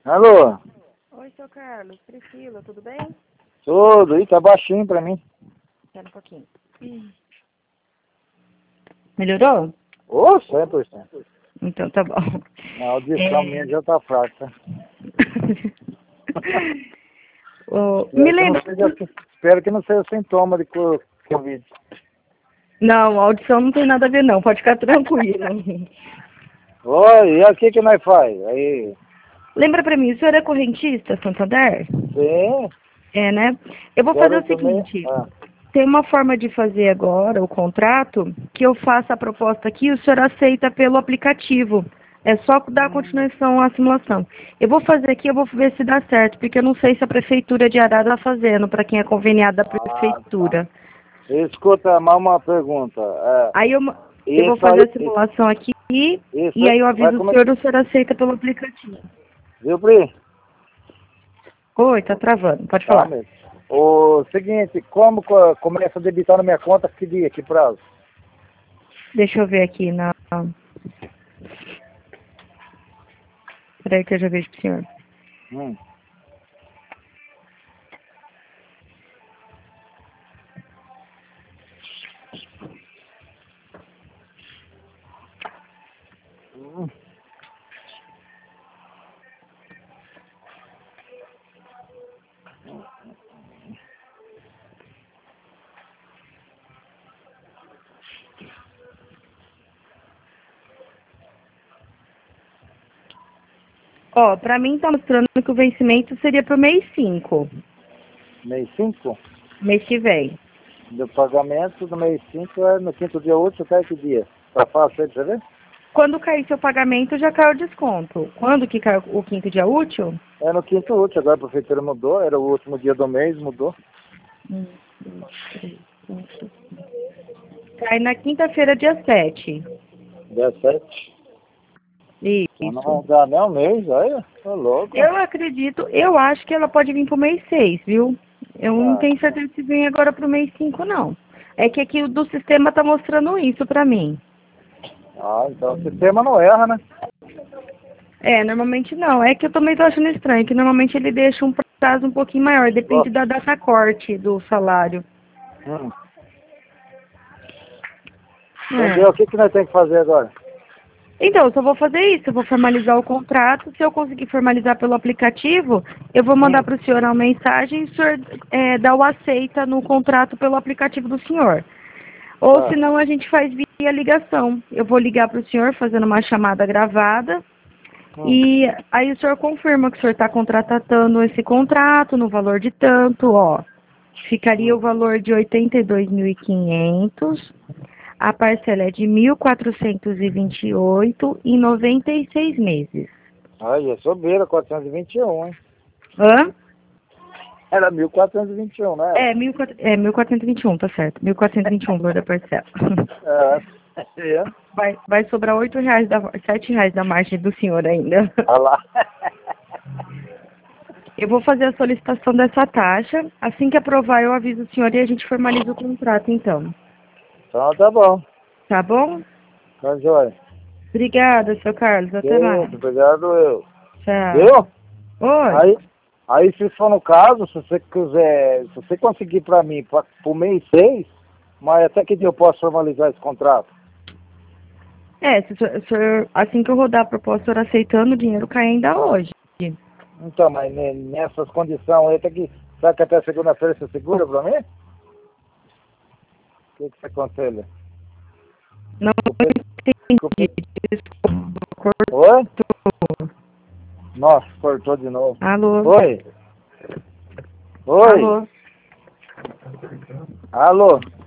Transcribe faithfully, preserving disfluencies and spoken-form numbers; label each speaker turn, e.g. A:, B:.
A: Alô?
B: Oi, seu Carlos. Priscila, tudo bem?
A: Tudo. Ih, tá baixinho pra mim.
B: Espera um pouquinho. Hum. Melhorou?
A: Ô, cem por cento.
B: Então tá bom.
A: A audição
B: É...
A: minha já tá fraca.
B: oh,
A: me
B: me
A: lembra...
B: lembra...
A: Seja, espero que não seja sintoma de Covid.
B: Não, a audição não tem nada a ver não. Pode ficar tranquilo.
A: Oi, e aqui que nós faz? Aí...
B: Lembra pra mim, o senhor é correntista, Santander?
A: Sim.
B: É, né? Eu vou fazer
A: Quero
B: o
A: também...
B: seguinte...
A: Ah.
B: Tem uma forma de fazer agora o contrato, que eu faça a proposta aqui e o senhor aceita pelo aplicativo. É só dar continuação à simulação. Eu vou fazer aqui, eu vou ver se dá certo, porque eu não sei se a prefeitura de Arara está fazendo, para quem é conveniado da
A: Ah, tá.
B: prefeitura.
A: Escuta, mais uma pergunta. É,
B: Aí eu, eu vou
A: isso
B: fazer a
A: aí...
B: simulação aqui
A: Isso
B: e
A: aí
B: aí eu
A: vai
B: aviso o
A: começar...
B: senhor, o senhor aceita pelo aplicativo.
A: Viu, Pri?
B: Oi, tá travando, pode
A: Tá
B: falar.
A: mesmo. O seguinte, como co- começa a debitar na minha conta, que dia, que prazo?
B: Deixa eu ver aqui na... Peraí que eu já vejo pro senhor.
A: Hum. Hum.
B: Ó, pra mim tá mostrando que o vencimento seria pro mês cinco,
A: Mês cinco?
B: mês que vem.
A: Do pagamento do mês cinco é no quinto dia útil, cai que dia? Tá fácil aí pra você ver?
B: Quando cair seu pagamento, já cai o desconto. Quando que cai o quinto dia útil?
A: É no quinto útil, agora a prefeitura mudou, era o último dia do mês, mudou.
B: Um, dois, três, quatro, cinco. Cai na quinta-feira, dia sete.
A: Dia sete. Então não vai
B: Isso.
A: dar nem um mês, olha, tô louco.
B: Eu acredito, eu acho que ela pode vir pro mês seis, viu? Eu não
A: Ah,
B: tenho certeza se vem agora pro mês cinco, não. É que aqui o do sistema tá mostrando isso pra mim.
A: ah, então o sistema não erra, né?
B: É, normalmente não. É que eu também tô achando estranho, que normalmente ele deixa um prazo um pouquinho maior, depende
A: Gosto.
B: da data corte do salário.
A: Hum. Entendeu?
B: É.
A: O que, que nós temos que fazer agora?
B: Então, eu só vou fazer isso, eu vou formalizar o contrato. Se eu conseguir formalizar pelo aplicativo, eu vou mandar
A: Hum.
B: para o senhor uma mensagem e o senhor é, dá o aceita no contrato pelo aplicativo do senhor. Ou
A: Tá.
B: senão a gente faz via ligação. Eu vou ligar para o senhor fazendo uma chamada gravada
A: Hum.
B: e aí o senhor confirma que o senhor está contratando esse contrato no valor de tanto, ó. Ficaria
A: Hum.
B: o valor de oitenta e dois mil e quinhentos. A parcela é de mil quatrocentos e vinte e oito e noventa e seis meses.
A: Olha, sobeira, quatrocentos e vinte e um, hein?
B: Hã?
A: Era mil quatrocentos e vinte e um, não era?
B: É, mil, é mil quatrocentos e vinte e um, tá certo. mil quatrocentos e vinte e um o valor da parcela.
A: É. É.
B: Vai, vai sobrar oito reais da, sete reais da margem do senhor ainda.
A: Olha lá.
B: Eu vou fazer a solicitação dessa taxa. Assim que aprovar, eu aviso o senhor e a gente formaliza o contrato, então.
A: Então tá bom.
B: Tá bom?
A: Tá joia.
B: Obrigada, seu Carlos. Até mais.
A: Deus, obrigado eu.
B: Tchau.
A: Viu?
B: Oi.
A: Aí, aí se for no caso, se você quiser, se você conseguir pra mim, pra, pro mês seis, mas até que dia eu posso formalizar esse contrato?
B: É, se o senhor, o senhor- assim que eu rodar a proposta, o senhor aceitando, o dinheiro cai ainda hoje.
A: Então, mas ne- nessas condições aí, até que, será que até segunda-feira você segura pra mim? O que, que você aconselha?
B: Não entendi. Desculpa,
A: Oi?
B: cortou.
A: Nossa, cortou de novo.
B: Alô?
A: Oi? Oi?
B: Alô?
A: Alô?